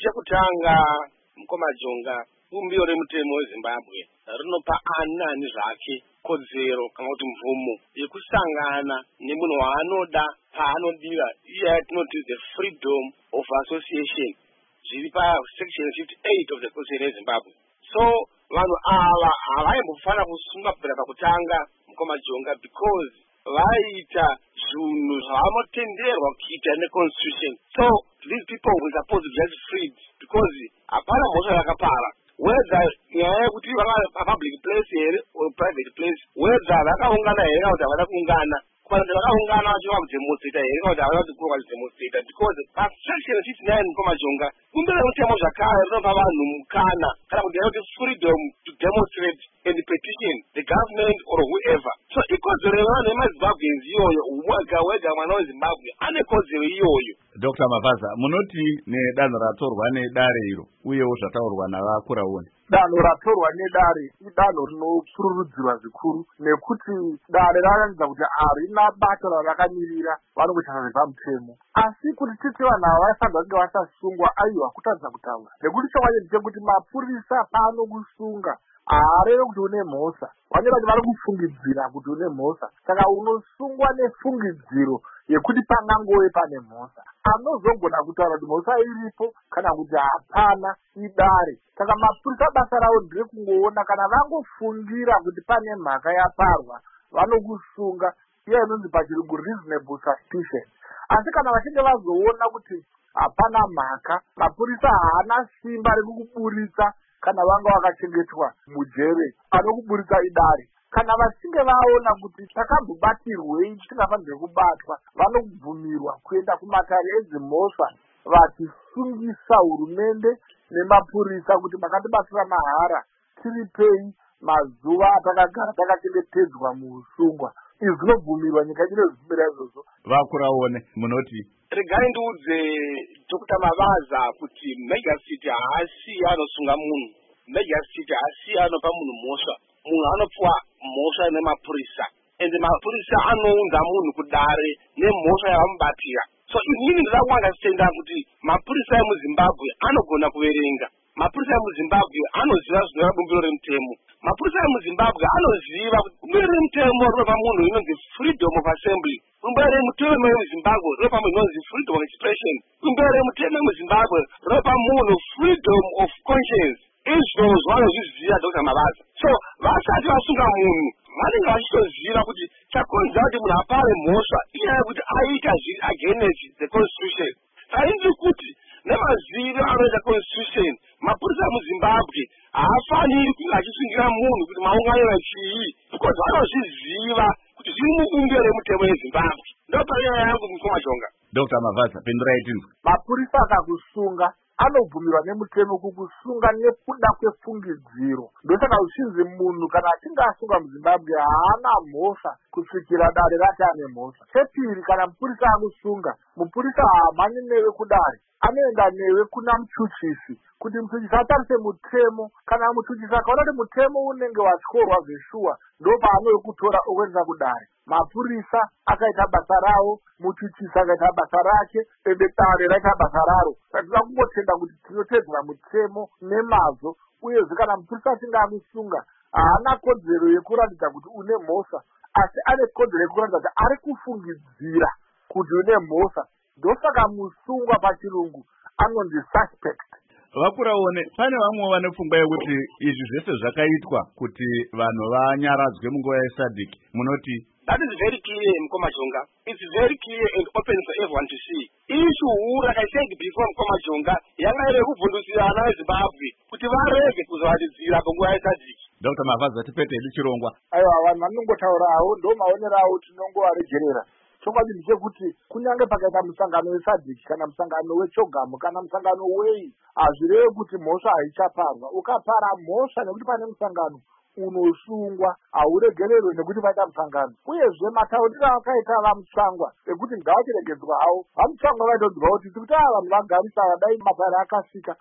chekutanga Mkomajonga bumbiro remutemo weZimbabwe rinopa ani zvake kodzero kana kuti mvumo yekusangana nemunhu waanoda paanodira iye yatinoti the freedom of association zviri pasection 58 of the constitution yeZimbabwe. So vanhu ava havaimbofana kusunga kubvira pakutanga Mkomajonga because vaita zvinhu zvavanotenderwa kuita neconstitution. So these people were supposed to get freed because hapana mhosva yakapara, whether nyaya yekuti vanga public place here or private place, whether vakaungana here kana kuti havana kuungana, kana kuti vakaungana vachiva kudemonstrata here kana kuti havana kukuruka kudemonstrata, because pasection 69 Mkomajonga kumbere mutemo zvakare rinopa vanhu mukana kana kuti yakuti freedom to demonstrate and petition the government or whoever. So ikodzero yevanhu vemaZimbabweans iyoyo, wega mwana weZimbabwe ane kodzero iyoyo. Dr. Mavaza, munoti nedanho ratorwa nedare iro uyewo zvataurwa navakuraone. Danho ratorwa nedare idanho rinokururudzirwa zvikuru nekuti dare rakaratidza kuti harina bato rarakamirira vanongochasa zvepamutemo. Asi kuti titi vanhu ava vaifanirwa kunge vasasungwa aiwa kutadza kutaura nekuti chokwadi ndechekuti mapurisa paanokusunga haareve kuti une mhosva, vanenge vachi vari kufungidzira kuti une mhosva, saka unosungwa nefungidziro yekuti pangangove pane mhosva. Anozogona kutaura kuti mhosva iripo kana kuti hapana idare. Saka mapurisa basa ravo nderekungoona kana vangofungira kuti pane mhaka yaparwa vanokusunga, iya inonzi pachirungu reasonable suspicion. Asi kana vachinge vazoona kuti hapana mhaka, mapurisa haana simba rekukuburitsa kana vanga vakachengetwa mujere anokuburitsa idare. Kana vachinge vaona kuti takambobatirwei tisingafanirwe kubatwa, vanobvumirwa kuenda kumatare edzimhosva vachisungisa hurumende nemapurisa kuti makatibatsira mahara, tiripei mazuva atakagara takachengetedzwa muusungwa. Izvi zvinobvumirwa, nyika inozvibvumira izvozvo. Vakuraone munoti regai ndiudze Dr. Mavaza kuti Mega City haasi anosunga munhu, Mega City haasi anopa munhu mhosva. Munhu anopiwa mhosva nemapurisa, ende mapurisa anounza munhu kudare nemhosva yavamubatira. So inini ndida kuandastenda kuti mapurisa emuZimbabwe anogona kuverenga, mapurisa emuZimbabwe anoziva zvinova bumbiro remutemo, mapurisa emuZimbabwe anoziva kuti bumbiro remutemo rinopa munhu inonzi freedom of assembly, bumbiro remutemo emuZimbabwe rinopa munhu inonzi freedom of expression, bumbiro remutemo emuZimbabwe rinopa munhu freedom of conscience. Izvo zvanozviziva Dr. Mavaza. So vasati vasunga munhu vanenge vachitoziva kuti chakonzera kuti munhu apare mhosva inyaya yekuti aita zviri against the constitution. Haindi kuti nemaziviro anoita constitution mapurisa emuZimbabwe haafaniri kunge achisungira munhu kuti maunganira chii, because vanozviziva kuti zviri mubumbiro remutemo yeZimbabwe. Ndopanyaya yangu Mkomajonga. Dr. Mavaza, pendurai tinzwa. Mapurisa akakusunga anobvumirwa nemutemo kukusunga nekuda kwefungidziro. Ndosaka uchinzi munhu kana achinge asunga muZimbabwe haana mhosva kusvikira dare rati ane mhosva. Chepiri, kana mupurisa akusunga, mupurisa haamhanyi newe kudare, anoenda newe kuna muchuchisi kuti muchuchisi atarise mutemo. Kana muchuchisi akaona kuti mutemo unenge watyorwa zveshuwa, ndopaanokutora okuendesa kudare. Mapurisa akaita basa ravo, muchuchisi akaita basa rake, ende dare raita basa raro. Tinoda kungotenda kuti tinotedzera mutemo nemazvo, uyezve kana mupurisa achinge akusunga haana kodzero yekuratidza kuti une mhosva, asi ane kodzero yekuratidza kuti ari kufungidzira kuti une mhosva. Ndosaka musungwa pachirungu anonzi suspect. Vakuraone, pane vamwe vane pfungwa yekuti izvi zvese zvakaitwa kuti vanhu vanyaradzwe munguva yeSADC. Munoti? That is very clear, Mkomajonga. It's very clear and open for everyone to see. Issue huru, like I said before, Mkomajonga, yanga ere kuvhundusira ana veZimbabwe kuti varege kuzovatidzira panguva yeSADC. Dr. Mavaza, tipete chirongwa. Aiwa, vanhu vanongotaura hawo, ndo maonero awo tinongovaregerera. Chokwadi ndechekuti kunyange pakaita musangano weSADC kana musangano weCHOGAMU kana musangano wei, hazvirevi kuti mhosva haichaparwa. Ukapara mhosva nekuti pane musangano unosungwa, hauregererwe nekuti paita musangano. Uyezve matauriro akaita vamutsvangwa ekuti ngavachiregedzwa havo, vamutsvangwa vaitodzwa kuti tirikuti vanhu vagarisa vadai mapara akasvika,